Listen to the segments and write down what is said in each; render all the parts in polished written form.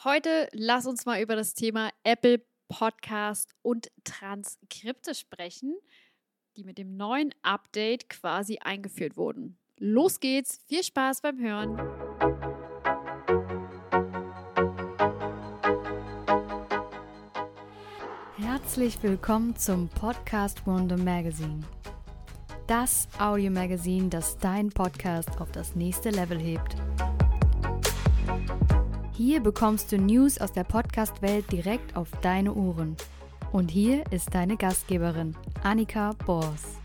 Heute lass uns mal über das Thema Apple Podcast und Transkripte sprechen, die mit dem neuen Update quasi eingeführt wurden. Los geht's, viel Spaß beim Hören. Herzlich willkommen zum Podcast Wonder Magazine. Das Audiomagazin, das dein Podcast auf das nächste Level hebt. Hier bekommst du News aus der Podcast-Welt direkt auf deine Ohren. Und hier ist deine Gastgeberin, Annika Bors.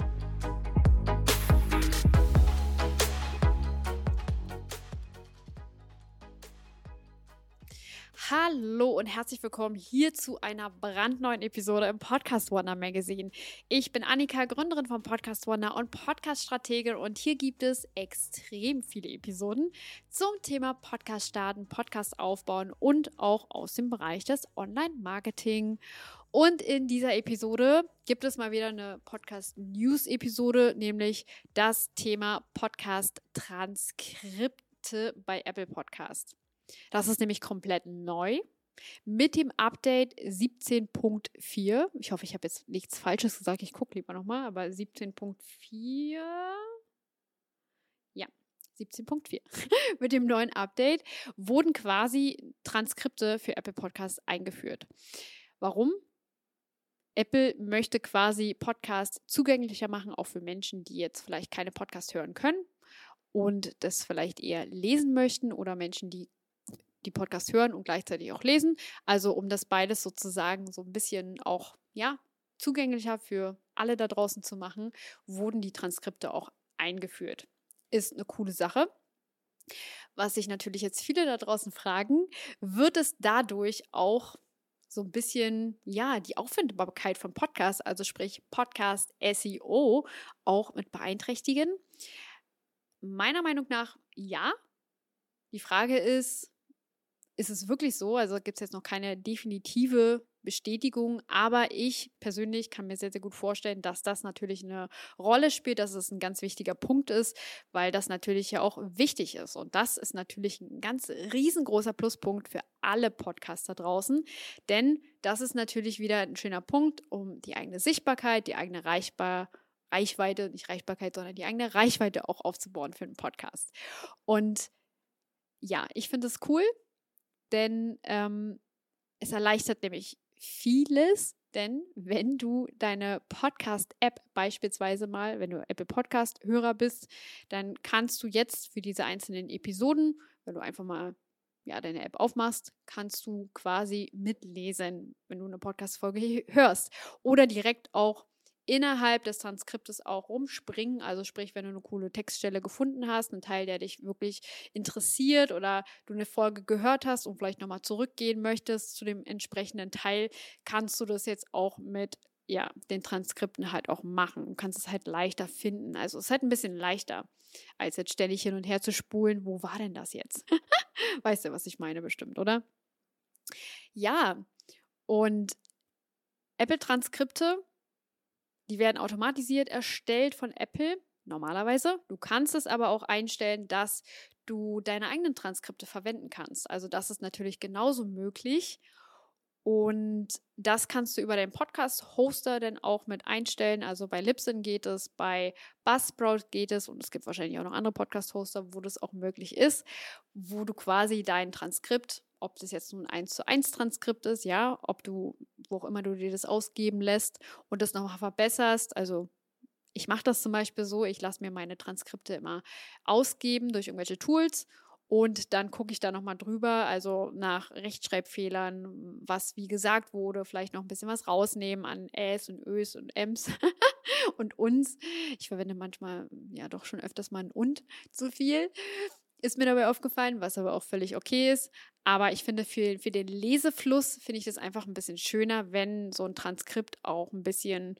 Hallo und herzlich willkommen hier zu einer brandneuen Episode im Podcast Wonder Magazine. Ich bin Annika, Gründerin von Podcast Wonder und Podcast-Strategin und hier gibt es extrem viele Episoden zum Thema Podcast starten, Podcast aufbauen und auch aus dem Bereich des Online-Marketing. Und in dieser Episode gibt es mal wieder eine Podcast-News-Episode, nämlich das Thema Podcast-Transkripte bei Apple Podcast. Das ist nämlich komplett neu mit dem Update 17.4. Ich hoffe, ich habe jetzt nichts Falsches gesagt. Ich gucke lieber nochmal, aber 17.4. Ja, 17.4. Mit dem neuen Update wurden quasi Transkripte für Apple Podcasts eingeführt. Warum? Apple möchte quasi Podcasts zugänglicher machen, auch für Menschen, die jetzt vielleicht keine Podcasts hören können und das vielleicht eher lesen möchten oder Menschen, die Podcast hören und gleichzeitig auch lesen. Also um das beides sozusagen so ein bisschen auch, zugänglicher für alle da draußen zu machen, wurden die Transkripte auch eingeführt. Ist eine coole Sache. Was sich natürlich jetzt viele da draußen fragen, wird es dadurch auch so ein bisschen, die Auffindbarkeit von Podcasts, also sprich Podcast SEO, auch mit beeinträchtigen? Meiner Meinung nach ja. Die Frage ist es wirklich so? Also gibt es jetzt noch keine definitive Bestätigung, aber ich persönlich kann mir sehr, sehr gut vorstellen, dass das natürlich eine Rolle spielt, dass es ein ganz wichtiger Punkt ist, weil das natürlich ja auch wichtig ist. Und das ist natürlich ein ganz riesengroßer Pluspunkt für alle Podcaster draußen, denn das ist natürlich wieder ein schöner Punkt, um die eigene Sichtbarkeit, die eigene Reichweite, nicht Reichbarkeit, sondern die eigene Reichweite auch aufzubauen für einen Podcast. Und ja, ich finde es cool, denn es erleichtert nämlich vieles, denn wenn du deine Podcast-App beispielsweise mal, wenn du Apple Podcast-Hörer bist, dann kannst du jetzt für diese einzelnen Episoden, wenn du einfach mal deine App aufmachst, kannst du quasi mitlesen, wenn du eine Podcast-Folge hörst oder direkt auch innerhalb des Transkriptes auch rumspringen, also sprich, wenn du eine coole Textstelle gefunden hast, einen Teil, der dich wirklich interessiert oder du eine Folge gehört hast und vielleicht nochmal zurückgehen möchtest zu dem entsprechenden Teil, kannst du das jetzt auch mit den Transkripten halt auch machen. Du kannst es halt leichter finden. Also es ist halt ein bisschen leichter, als jetzt ständig hin und her zu spulen. Wo war denn das jetzt? Weißt du, was ich meine bestimmt, oder? Ja, und Apple-Transkripte, die werden automatisiert erstellt von Apple, normalerweise. Du kannst es aber auch einstellen, dass du deine eigenen Transkripte verwenden kannst. Also das ist natürlich genauso möglich. Und das kannst du über den Podcast-Hoster dann auch mit einstellen. Also bei Libsyn geht es, bei Buzzsprout geht es und es gibt wahrscheinlich auch noch andere Podcast-Hoster, wo das auch möglich ist, wo du quasi dein Transkript, ob das jetzt nun ein 1:1 Transkript ist, ob du, wo auch immer du dir das ausgeben lässt und das nochmal verbesserst. Also ich mache das zum Beispiel so, ich lasse mir meine Transkripte immer ausgeben durch irgendwelche Tools und dann gucke ich da nochmal drüber, also nach Rechtschreibfehlern, was wie gesagt wurde, vielleicht noch ein bisschen was rausnehmen an Äs und Ös und Ms und uns. Ich verwende manchmal doch schon öfters mal ein und zu viel. Ist mir dabei aufgefallen, was aber auch völlig okay ist. Aber ich finde, für den Lesefluss finde ich das einfach ein bisschen schöner, wenn so ein Transkript auch ein bisschen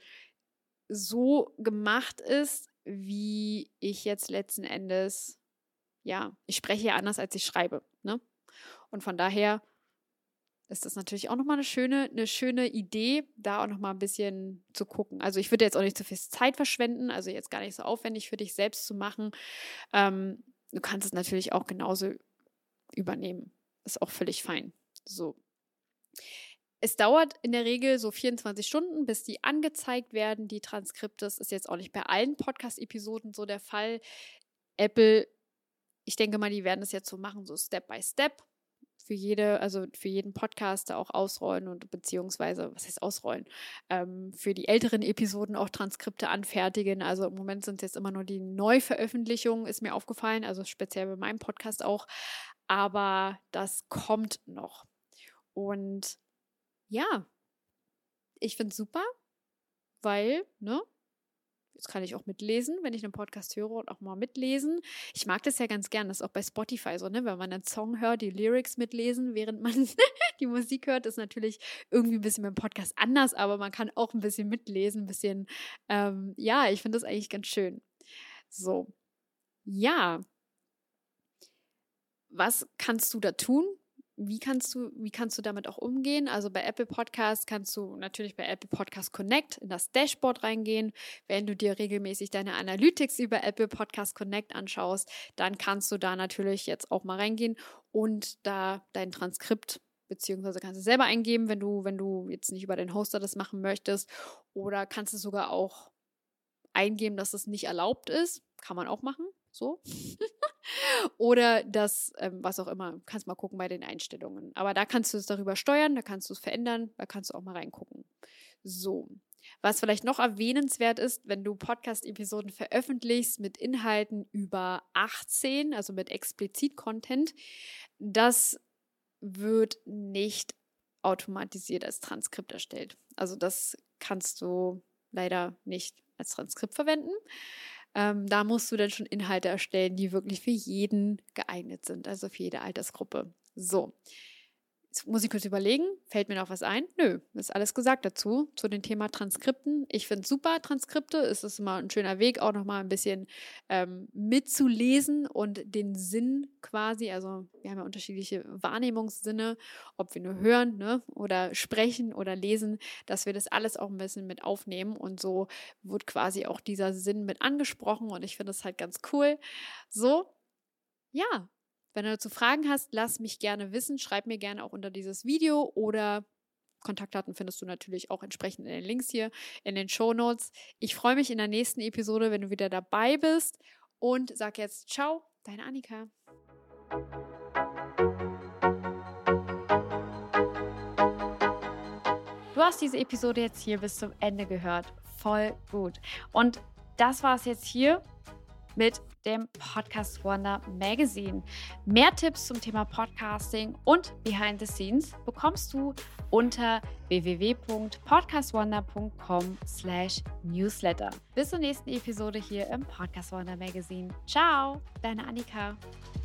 so gemacht ist, wie ich jetzt letzten Endes, ich spreche ja anders, als ich schreibe, ne? Und von daher ist das natürlich auch nochmal eine schöne Idee, da auch nochmal ein bisschen zu gucken. Also ich würde jetzt auch nicht zu viel Zeit verschwenden, also jetzt gar nicht so aufwendig für dich selbst zu machen. Du kannst es natürlich auch genauso übernehmen. Ist auch völlig fein. So. Es dauert in der Regel so 24 Stunden, bis die angezeigt werden, die Transkripte. Das ist jetzt auch nicht bei allen Podcast-Episoden so der Fall. Apple, ich denke mal, die werden das jetzt so machen, so Step by Step. Für jeden Podcaster auch ausrollen und beziehungsweise, was heißt ausrollen, für die älteren Episoden auch Transkripte anfertigen. Also im Moment sind es jetzt immer nur die Neuveröffentlichungen, ist mir aufgefallen, also speziell bei meinem Podcast auch. Aber das kommt noch. Und ja, ich finde es super, weil, jetzt kann ich auch mitlesen, wenn ich einen Podcast höre und auch mal mitlesen. Ich mag das ja ganz gern, das ist auch bei Spotify so, wenn man einen Song hört, die Lyrics mitlesen, während man die Musik hört, ist natürlich irgendwie ein bisschen beim Podcast anders, aber man kann auch ein bisschen mitlesen, ein bisschen, ich finde das eigentlich ganz schön. So, ja. Was kannst du da tun? Wie kannst du damit auch umgehen? Also bei Apple Podcast kannst du natürlich bei Apple Podcast Connect in das Dashboard reingehen. Wenn du dir regelmäßig deine Analytics über Apple Podcast Connect anschaust, dann kannst du da natürlich jetzt auch mal reingehen und da dein Transkript beziehungsweise kannst du selber eingeben, wenn du jetzt nicht über den Hoster das machen möchtest, oder kannst du sogar auch eingeben, dass es nicht erlaubt ist. Kann man auch machen, so. Oder das, was auch immer, kannst mal gucken bei den Einstellungen. Aber da kannst du es darüber steuern, da kannst du es verändern, da kannst du auch mal reingucken. So, was vielleicht noch erwähnenswert ist, wenn du Podcast-Episoden veröffentlichst mit Inhalten über 18, also mit Explizit-Content, das wird nicht automatisiert als Transkript erstellt. Also das kannst du leider nicht als Transkript verwenden. Da musst du dann schon Inhalte erstellen, die wirklich für jeden geeignet sind, also für jede Altersgruppe. So, jetzt muss ich kurz überlegen, fällt mir noch was ein? Nö, ist alles gesagt dazu, zu dem Thema Transkripten. Ich finde es super, Transkripte, es ist immer ein schöner Weg, auch nochmal ein bisschen mitzulesen und den Sinn quasi, also wir haben ja unterschiedliche Wahrnehmungssinne, ob wir nur hören, oder sprechen oder lesen, dass wir das alles auch ein bisschen mit aufnehmen, und so wird quasi auch dieser Sinn mit angesprochen, und ich finde das halt ganz cool. So, ja. Wenn du dazu Fragen hast, lass mich gerne wissen. Schreib mir gerne auch unter dieses Video, oder Kontaktdaten findest du natürlich auch entsprechend in den Links hier in den Shownotes. Ich freue mich in der nächsten Episode, wenn du wieder dabei bist, und sag jetzt ciao, deine Annika. Du hast diese Episode jetzt hier bis zum Ende gehört. Voll gut. Und das war es jetzt hier mit dem Podcast Wonder Magazine. Mehr Tipps zum Thema Podcasting und Behind the Scenes bekommst du unter www.podcastwonder.com/newsletter. Bis zur nächsten Episode hier im Podcast Wonder Magazine. Ciao, deine Annika.